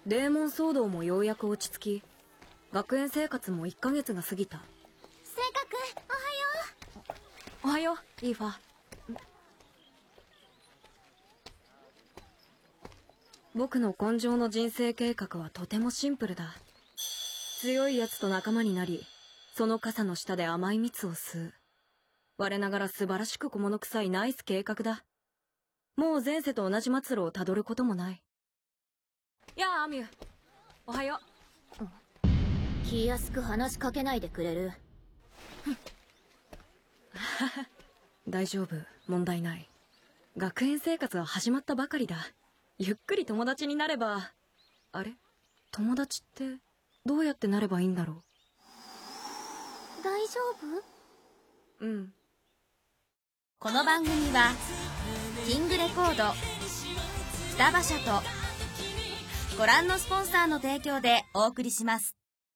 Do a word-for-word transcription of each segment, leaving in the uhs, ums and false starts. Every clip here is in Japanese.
デーモン騒動もようやく落ち着き、学園生活もいっかげつが過ぎた。 性格、 おはよう、イーファ。僕の根性の人生計画はとてもシンプルだ。強い奴と仲間になり、その傘の下で甘い蜜を吸う。我ながら素晴らしく小物臭いナイス計画だ。もう前世と同じ末路をたどることもない。やあ、アミュ。おはよう。気安く話しかけないでくれる？ 大丈夫、問題ない。学園生活は始まったばかりだ。ゆっくり友達になれば。あれ？友達ってどうやってなればいいんだろう。 大丈夫？ うん。 この番組はキングレコード、双葉社とご覧のスポンサーの提供でお送りします。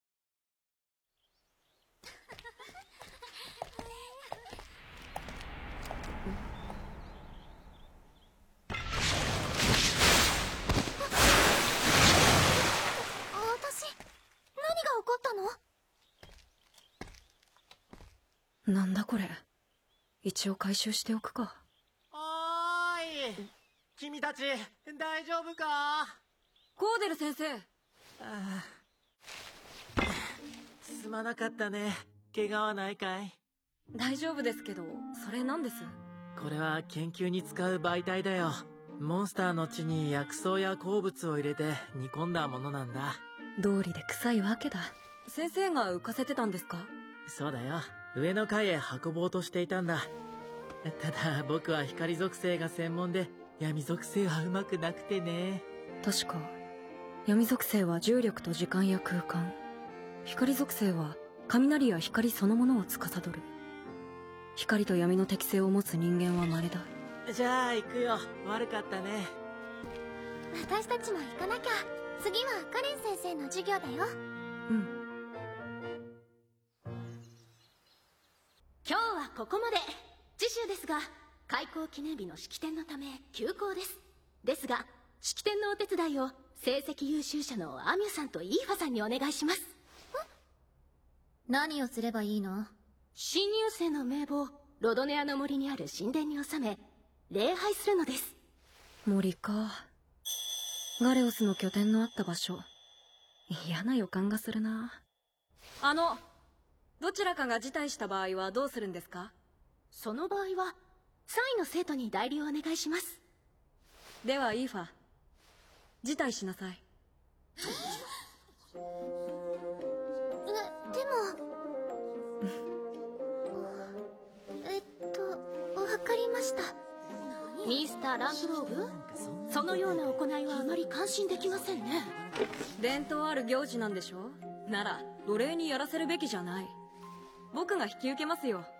なんだこれ。一応回収しておくか。 おーい、君たち大丈夫か？ コーデル先生。 ああ、すまなかったね。怪我はないかい？ 大丈夫ですけど、それ何です？ これは研究に使う媒体だよ。モンスターの血に薬草や鉱物を入れて煮込んだものなんだ。 道理で臭いわけだ。先生が浮かせてたんですか？ そうだよ。上の階へ運ぼうとしていたんだ。ただ僕は光属性が専門で闇属性はうまくなくてね。 確か闇属性は重力と時間や空間、光属性は雷や光そのものを司る。光と闇の適性を持つ人間は稀だ。 じゃあ行くよ。悪かったね。 私たちも行かなきゃ。次はカレン先生の授業だよ。 うん。 今日はここまで。次週ですが、開校記念日の式典のため休校です。ですが式典のお手伝いを成績優秀者のアミュさんとイーファさんにお願いします。 何をすればいいの？ 新入生の名簿をロドネアの森にある神殿に収め礼拝するのです。 森か。ガレオスの拠点のあった場所。嫌な予感がするな。あのどちらかが辞退した場合はどうするんですか？ その場合はさんいの生徒に代理をお願いします。 ではイーファ、辞退しなさい。 で、でもえっとわかりました。 ミスター・ランプローブ、そのような行いはあまり感心できませんね。 伝統ある行事なんでしょ？なら奴隷にやらせるべきじゃない。僕が引き受けますよ。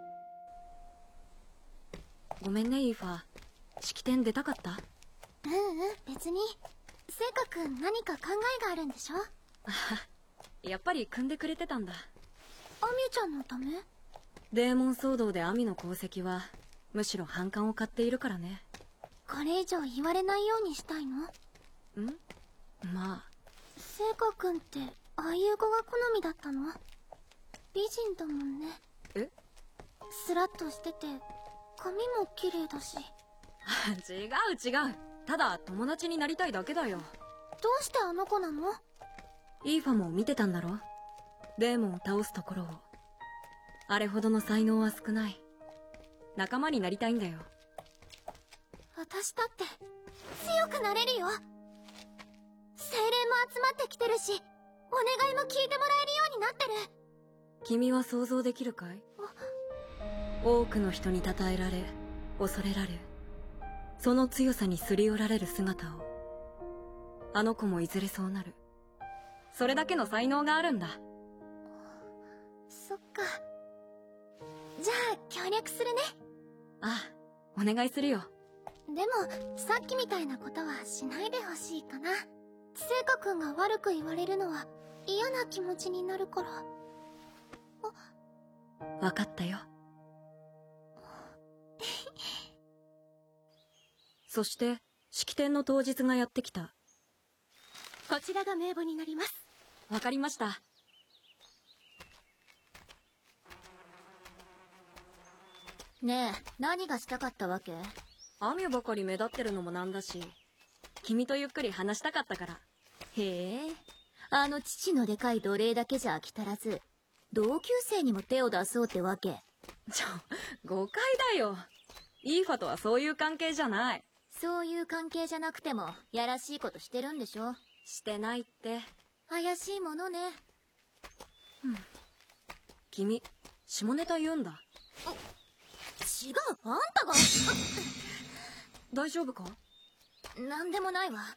ごめんねイーファ、式典出たかった？ うんうん、別に。聖華君何か考えがあるんでしょ？ やっぱり組んでくれてたんだ。 アミュちゃんのため？ デーモン騒動でアミの功績はむしろ反感を買っているからね。 これ以上言われないようにしたいの？ ん？まあ聖華君ってああいう子が好みだったの？美人だもんね。 え？ スラッとしてて髪も綺麗だし。 違う違う、ただ友達になりたいだけだよ。 どうしてあの子なの？ イーファも見てたんだろ、デーモンを倒すところを。あれほどの才能は少ない。仲間になりたいんだよ。 私だって強くなれるよ。精霊も集まってきてるし、お願いも聞いてもらえるようになってる。 君は想像できるかい？多くの人に称えられ恐れられ、その強さにすり寄られる姿を。あの子もいずれそうなる。それだけの才能があるんだ。 そっか。じゃあ協力するね。 ああ、お願いするよ。 でもさっきみたいなことはしないでほしいかな。聖華君が悪く言われるのは嫌な気持ちになるから。 あ、分かったよ。そして式典の当日がやってきた。 こちらが名簿になります。 わかりました。 ねえ、何がしたかったわけ？ アミュばかり目立ってるのもなんだし、君とゆっくり話したかったから。 へえ、あの父のでかい奴隷だけじゃ飽き足らず、同級生にも手を出そうってわけ？ ちょ、誤解だよ。イーファとはそういう関係じゃない。 そういう関係じゃなくても、やらしいことしてるんでしょ？ してないって。 怪しいものね。 うん。君、下ネタ言うんだ。 違う、あんたが。 大丈夫か？ なんでもないわ。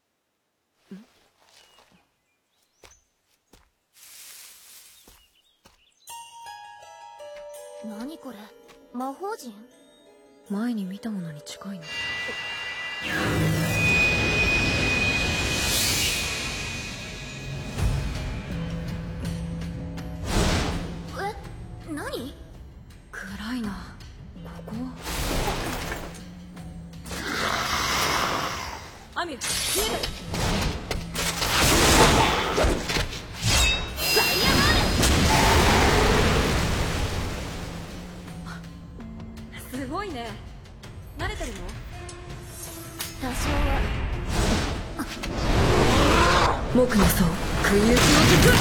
何これ、魔法陣？ 前に見たものに近いな。 え、何？ 暗いな。ここアミュ、見える。 ダイヤモンド。すごいね。慣れてるの？ 多少は。 僕の層、食い打ちの術。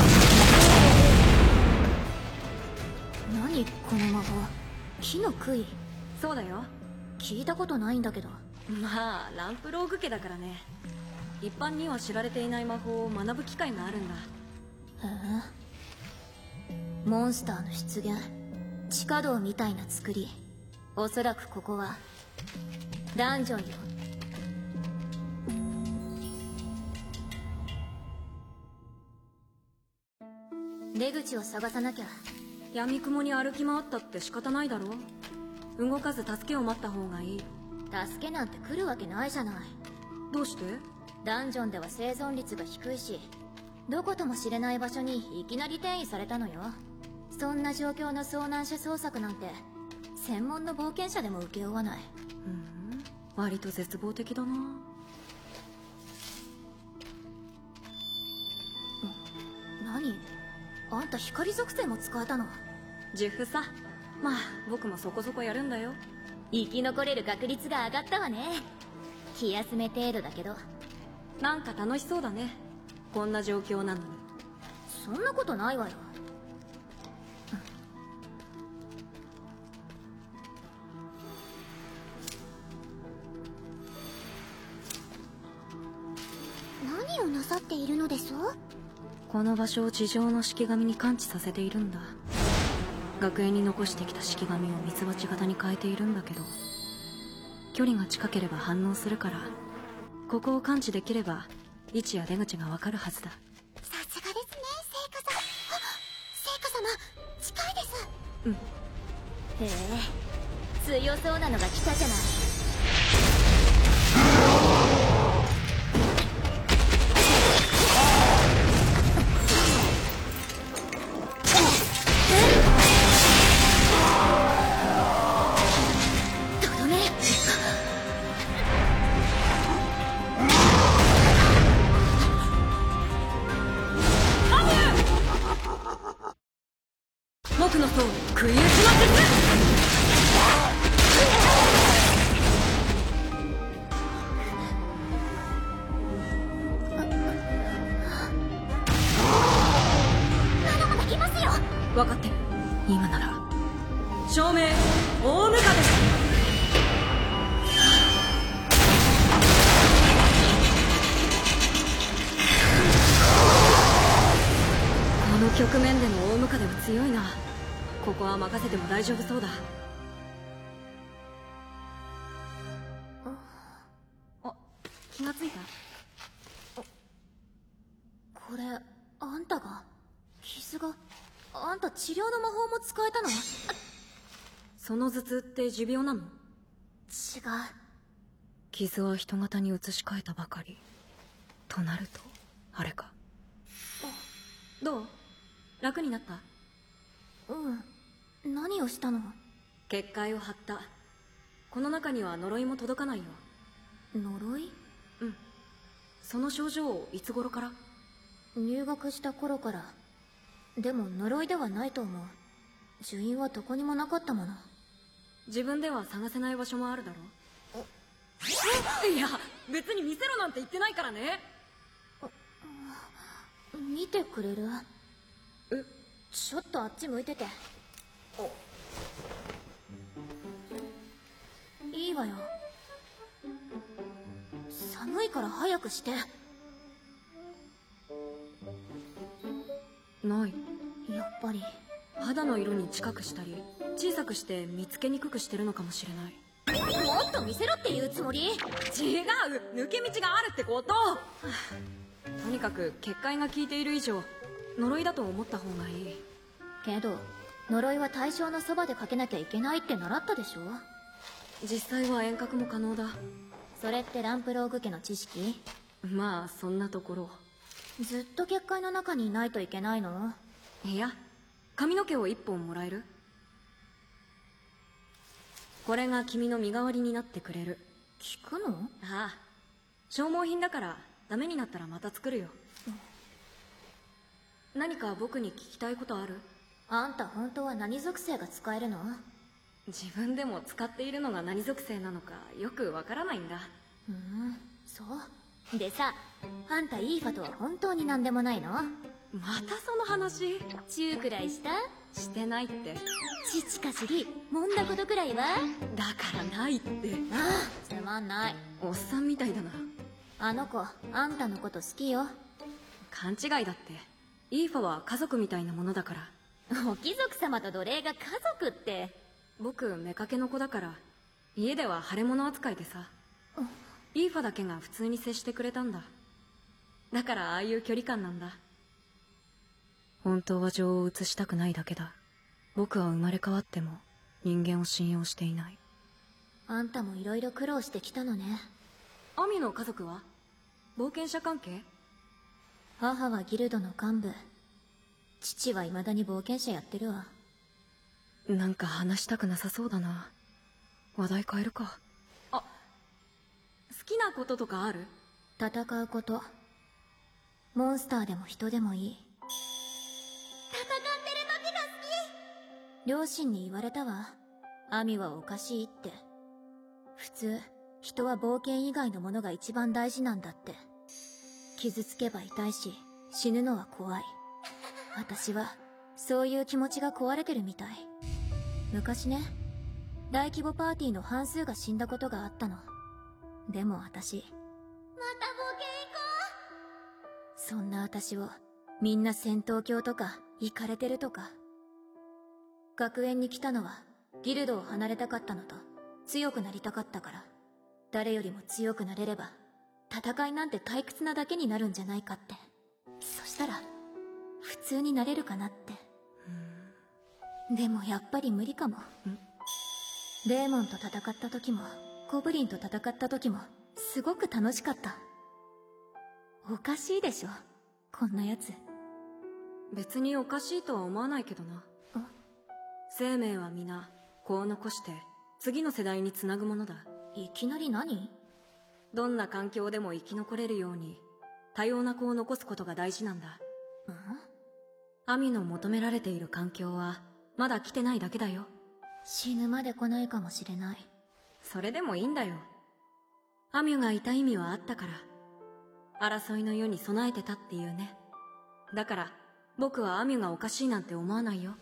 何この魔法？木の杭？ そうだよ。 聞いたことないんだけど。 まあランプローグ家だからね。一般には知られていない魔法を学ぶ機会があるんだ。 へえ。モンスターの出現、地下道みたいな作り。おそらくここはダンジョンよ。出口を探さなきゃ。 闇雲に歩き回ったって仕方ないだろ。動かず助けを待った方がいい。 助けなんて来るわけないじゃない。 どうして？ ダンジョンでは生存率が低いし、どことも知れない場所にいきなり転移されたのよ。そんな状況の遭難者捜索なんて専門の冒険者でも請け負わない。 うん、割と絶望的だな。 何？あんた光属性も使えたの？ ジフさ。まあ僕もそこそこやるんだよ。 生き残れる確率が上がったわね。気休め程度だけど。 なんか楽しそうだね。こんな状況なのに。 そんなことないわよ。何をなさっているのです？ この場所を地上の式神に感知させているんだ。学園に残してきた式神をミツバチ型に変えているんだけど、距離が近ければ反応するから、ここを感知できれば位置や出口がわかるはずだ。 さすがですね、聖火さん。あ、聖火様、近いです。 うん。 へえ、強そうなのが来たじゃない。 僕の層、食い打ちの術。 まだまだ来ますよ。 分かってる。今なら照明大ムカです。この局面での大ムカデは強いな。ここは任せても大丈夫そうだ。あ、気がついた？ これあんたが？傷が？あんた治療の魔法も使えたの？ その頭痛って持病なの？違う。傷は人型に移し替えたばかりとなるとあれか。どう？楽になった？ うん。何をしたの？ 結界を張った。この中には呪いも届かないよ。 呪い？ うん。 その症状いつ頃から？ 入学した頃から。でも呪いではないと思う。樹院はどこにもなかったもの。 自分では探せない場所もあるだろう。いや別に見せろなんて言ってないからね。 見てくれる？ え、 ちょっとあっち向いてて。いいわよ。寒いから早くして。 ない。 やっぱり肌の色に近くしたり小さくして見つけにくくしてるのかもしれない。 もっと見せろっていうつもり？ 違う、抜け道があるってこと。とにかく結界が効いている以上呪いだと思った方がいい。 けど呪いは対象のそばでかけなきゃいけないって習ったでしょ。 実際は遠隔も可能だ。 それってランプローグ家の知識？ まあそんなところ。 ずっと結界の中にいないといけないの？ いや、髪の毛を一本もらえる？これが君の身代わりになってくれる。 聞くの？ ああ、消耗品だからダメになったらまた作るよ。何か僕に聞きたいことある？ あんた本当は何属性が使えるの？ 自分でも使っているのが何属性なのかよくわからないんだ。 ふん、そうでさ、あんたイーファとは本当に何でもないの？ またその話？ チューくらいした？ してないって。 父か知り、揉んだことくらいは？ だからないって。 ああ、つまんない。 おっさんみたいだな。 あの子、あんたのこと好きよ。 勘違いだって。イーファは家族みたいなものだから。 お貴族様と奴隷が家族って。 僕、妾の子だから、家では腫れ物扱いでさ。イーファだけが普通に接してくれたんだ。だからああいう距離感なんだ。本当は情を移したくないだけだ。僕は生まれ変わっても人間を信用していない。 あんたも色々苦労してきたのね。 アミの家族は冒険者関係？ 母はギルドの幹部。父は未だに冒険者やってるわ。 なんか話したくなさそうだな。話題変えるか。あ、好きなこととかある？ 戦うこと。モンスターでも人でもいい。戦ってる時が好き。両親に言われたわ。アミはおかしいって。普通人は冒険以外のものが一番大事なんだって。傷つけば痛いし死ぬのは怖い。私はそういう気持ちが壊れてるみたい。昔ね、大規模パーティーの半数が死んだことがあったの。でも私、また冒険行こう。そんな私をみんな戦闘狂とかイカれてるとか。学園に来たのはギルドを離れたかったのと強くなりたかったから。誰よりも強くなれれば戦いなんて退屈なだけになるんじゃないかって。そしたら普通になれるかなって。でもやっぱり無理かも。デーモンと戦った時もゴブリンと戦った時もすごく楽しかった。おかしいでしょこんなやつ。 別におかしいとは思わないけどな。生命は皆子を残して次の世代につなぐものだ。 いきなり何？ どんな環境でも生き残れるように多様な子を残すことが大事なんだ。ん？アミの求められている環境はまだ来てないだけだよ。 死ぬまで来ないかもしれない。 それでもいいんだよ。アミュがいた意味はあったから。争いの世に備えてたっていうね。だから僕はアミュがおかしいなんて思わないよ。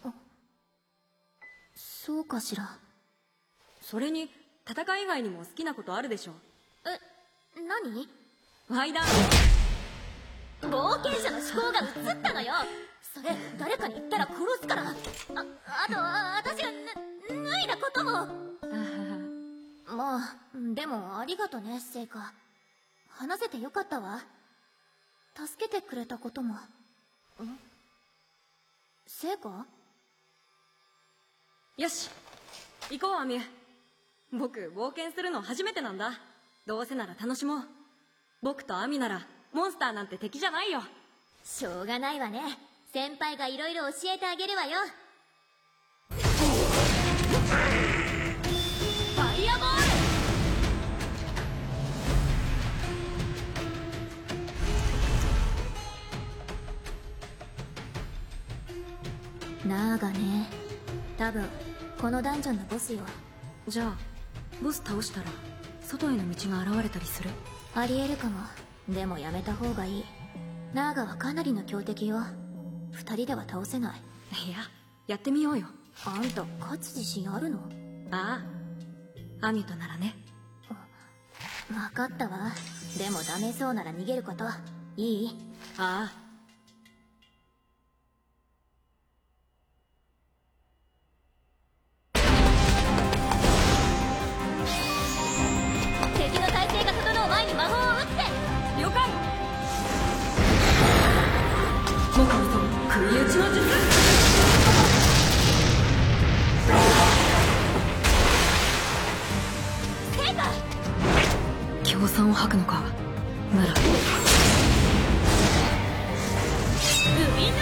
そうかしら。 それに戦い以外にも好きなことあるでしょ。 え、何？ ワイダー冒険者の思考が映ったのよ。それ誰かに言ったら殺すから。あ、あと私が脱いだことも。まあでもありがとね聖火。話せてよかったわ。助けてくれたことも。ん？聖火？ よし行こうアミュ。僕冒険するの初めてなんだ。どうせなら楽しもう。僕とアミならモンスターなんて敵じゃないよ。 しょうがないわね。先輩がいろいろ教えてあげるわよ。ファイアボール！ ナーガね。多分このダンジョンのボスよ。 じゃあボス倒したら外への道が現れたりする？ ありえるかも。でもやめた方がいい。ナーガはかなりの強敵よ。二人では倒せない。 いや、やってみようよ。 あんた勝つ自信あるの？ ああ、アミュとならね。 分かったわ。でもダメそうなら逃げること。いい？ ああ。 敵の体勢が整う前に魔法を打って。 了解。僕こそ食い打ちの術。 成果。 協賛を吐くのか。なら海の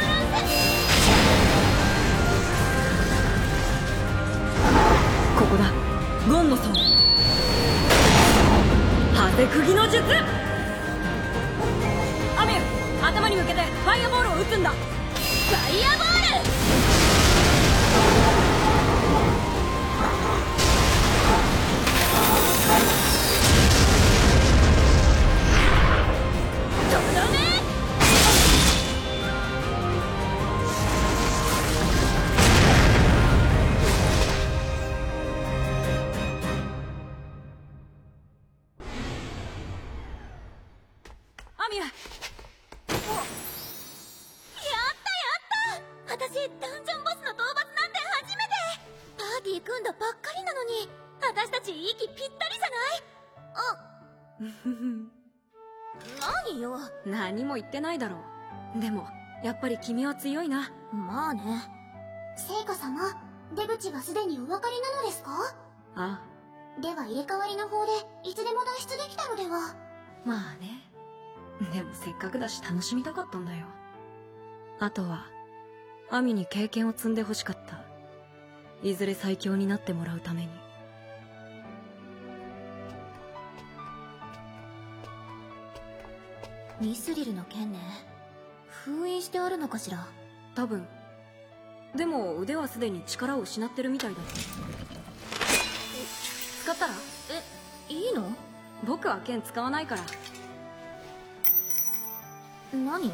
ここだ。ゴンの層ハテ釘の術。アミュ、頭に向けてファイアボールを打つんだ。 ファイアボール。とどめ。 アミュ。 やったやった。私ダンジョンボスの討伐なんて初めて。パーティー組んだばっかりなのに私たち息ぴったりじゃない？あ何よ。 何も言ってないだろう。でもやっぱり君は強いな。 まあね。 聖火様、出口はすでにお分かりなのですか？ あでは入れ替わりの法でいつでも脱出できたのでは？ まあね。でもせっかくだし楽しみたかったんだよ。あとはアミに経験を積んでほしかった。いずれ最強になってもらうために。 ミスリルの剣ね。封印してあるのかしら？ 多分。でも腕はすでに力を失ってるみたいだ。使ったら？ え、いいの？ 僕は剣使わないから。 何？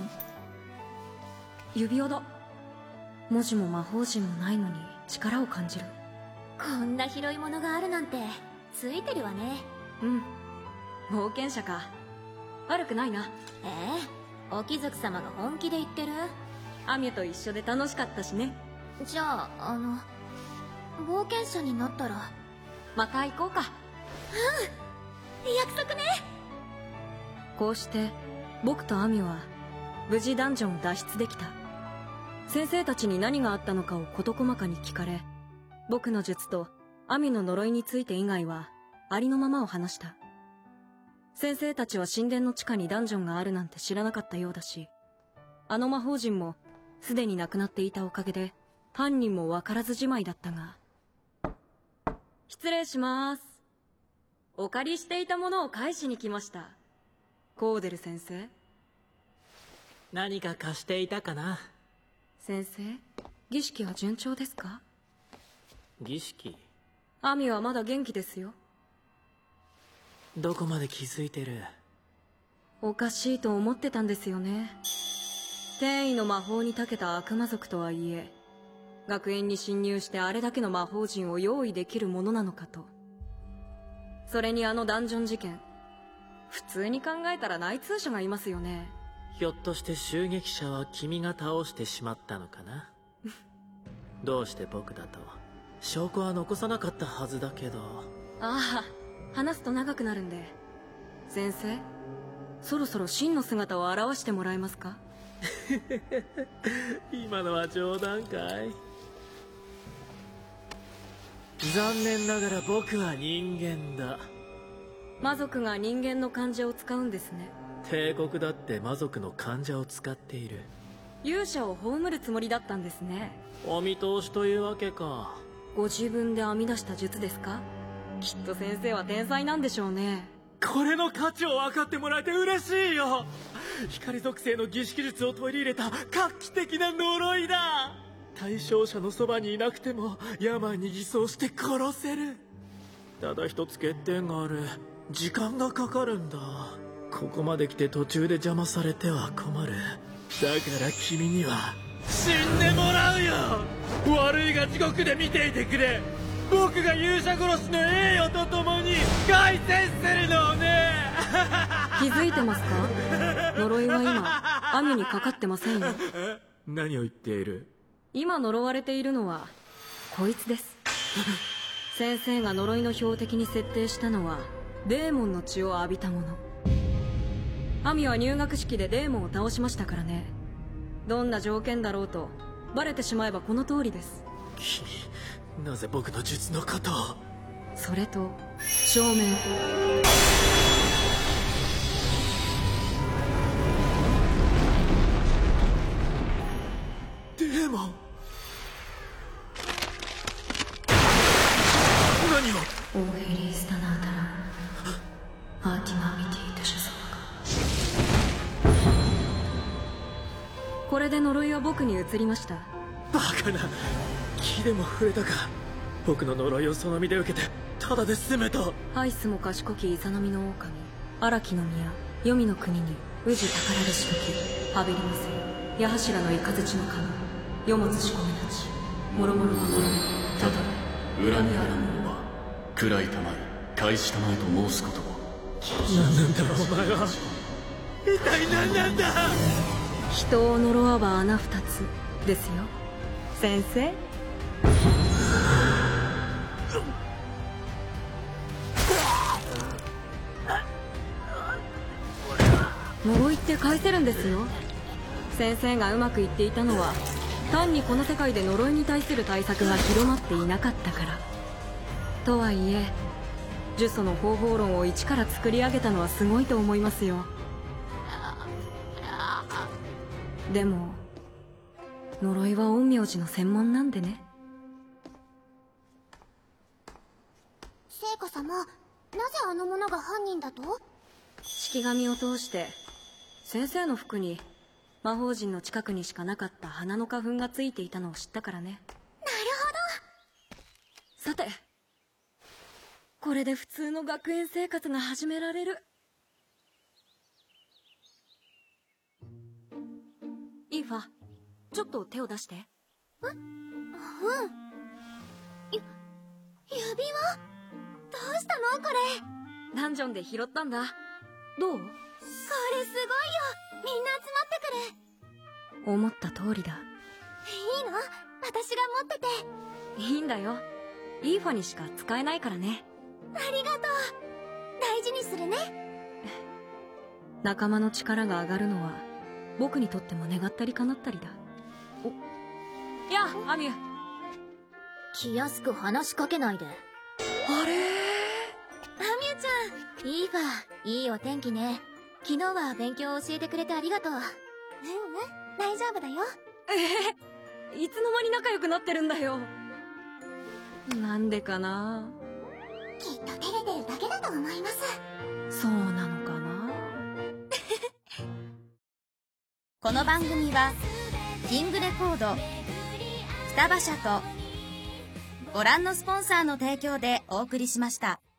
指輪だ。文字も魔法陣もないのに力を感じる。 こんな広いものがあるなんてついてるわね。 うん、冒険者か。悪くないな。 ええ、お貴族様が本気で言ってる？ アミュと一緒で楽しかったしね。 じゃああの冒険者になったらまた行こうか。 うん、約束ね。 こうして僕とアミュは無事ダンジョンを脱出できた。先生たちに何があったのかを事細かに聞かれ、僕の術とアミュの呪いについて以外はありのままを話した。先生たちは神殿の地下にダンジョンがあるなんて知らなかったようだし、あの魔法陣もすでに亡くなっていたおかげで犯人も分からずじまいだったが。失礼します。お借りしていたものを返しに来ました。コーデル先生。 何か貸していたかな？ 先生、儀式は順調ですか？ 儀式？ アミはまだ元気ですよ。 どこまで気づいてる？ おかしいと思ってたんですよね。天意の魔法に長けた悪魔族とはいえ、学園に侵入してあれだけの魔法陣を用意できるものなのかと。それにあのダンジョン事件、普通に考えたら内通者がいますよね。 ひょっとして襲撃者は君が倒してしまったのかな？どうして僕だと？証拠は残さなかったはずだけど。 ああ、話すと長くなるんで。先生、そろそろ真の姿を現してもらえますか？ 今のは冗談かい？残念ながら僕は人間だ。 魔族が人間の患者を使うんですね。 帝国だって魔族の患者を使っている。 勇者を葬るつもりだったんですね。 お見通しというわけか。 ご自分で編み出した術ですか？きっと先生は天才なんでしょうね。 これの価値を分かってもらえて嬉しいよ。光属性の儀式術を取り入れた画期的な呪いだ。 対象者のそばにいなくても病に偽装して殺せる。ただ一つ欠点がある。時間がかかるんだ。ここまで来て途中で邪魔されては困る。だから君には死んでもらうよ。悪いが地獄で見ていてくれ。僕が勇者殺しの栄誉とともに凱旋するのをね。 気づいてますか？呪いは今アミュにかかってませんよ。 何を言っている？ 今呪われているのはこいつです。先生が呪いの標的に設定したのはデーモンの血を浴びたもの。アミは入学式でデーモンを倒しましたからね。どんな条件だろうとバレてしまえばこの通りです。 君、なぜ僕の術のことを？ それと証明。 デーモン。何を？ オーヘリースタナータラアーティマミティトシュソワカ。これで呪いは僕に移りました。 バカな。気でも触れたか。僕の呪いをその身で受けてただで済めと。 ハイスも賢きイザナミの狼、荒木の宮、黄泉の国に宇治宝でしとき、ハベリムセ、矢柱のイカズチの神、世もつし込めなち、もろもろはもろめ、ただ恨みあらぬは暗い玉へ返したまえと申すことを。 何なんだお前は。一体何なんだ。 人を呪わば穴二つですよ先生。呪いって返せるんですよ。先生がうまくいっていたのは単にこの世界で呪いに対する対策が広まっていなかったから。とはいえ呪詛の方法論を一から作り上げたのはすごいと思いますよ。でも呪いは陰陽師の専門なんでね。 聖子様、なぜあの者が犯人だと？ 式紙を通して先生の服に魔法陣の近くにしかなかった花の花粉がついていたのを知ったからね。 なるさてこれで普通の学園生活が始められる。イーファ、ちょっと手を出して。 ほど。え？うん。ゆ、指輪？どうしたのこれ？ ダンジョンで拾ったんだ。どう？ これすごいよ。みんな集まってくる。 思った通りだ。 いいの？私が持ってて。 いいんだよ。イーファにしか使えないからね。 ありがとう。大事にするね。 仲間の力が上がるのは僕にとっても願ったり叶ったりだ。お、やあ、アミュ。 気安く話しかけないで。 あれー、 アミュちゃん、いいわ。いいお天気ね。昨日は勉強を教えてくれてありがとう。 うんうん、大丈夫だよ。 えー、いつの間に仲良くなってるんだよ。なんでかな。 きっと照れてるだけだと思います。 そうなのかな。 この番組はキングレコード、双葉社とご覧のスポンサーの提供でお送りしました。